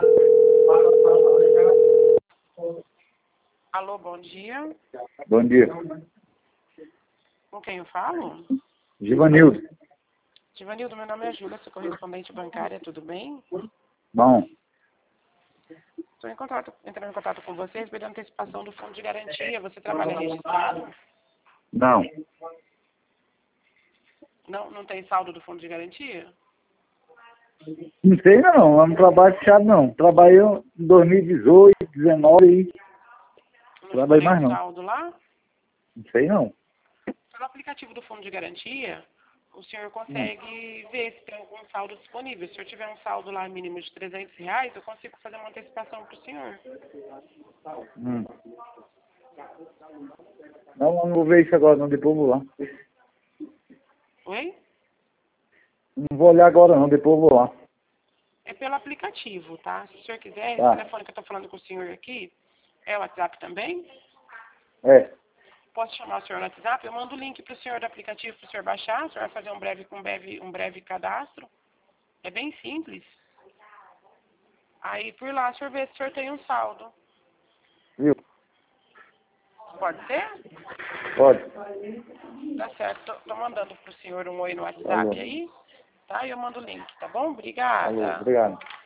Alô, bom dia. Bom dia. Com quem eu falo? Givanildo. Givanildo, meu nome é Júlia, sou correspondente bancária, tudo bem? Bom, Estou entrando em contato com você pela antecipação do fundo de garantia. Você trabalha registrado? não. Não tem saldo do fundo de garantia? Não sei não, eu não trabalho fechado não. Trabalhei em 2018, 2019 e Não ficou trabalhei nenhum mais não. saldo lá? Não sei não. Pelo aplicativo do fundo de garantia, o senhor consegue ver se tem algum saldo disponível. Se eu tiver um saldo lá mínimo de R$ 300, eu consigo fazer uma antecipação para o senhor. Hum. Não vou ver isso agora não, depois eu vou lá. Oi? Não vou olhar agora não, depois eu vou lá. É pelo aplicativo, tá? Se o senhor quiser, Tá. esse telefone que eu estou falando com o senhor aqui é o WhatsApp também. É, Posso chamar o senhor no WhatsApp? Eu mando o link para o senhor do aplicativo para o senhor baixar. O senhor vai fazer um breve cadastro. É bem simples. Aí por lá o senhor vê se o senhor tem um saldo. viu? Pode ser? Pode. Tá certo. Tô mandando pro senhor um oi no Alô. WhatsApp aí, tá? E eu mando o link, tá bom? Alô, Obrigada. obrigado.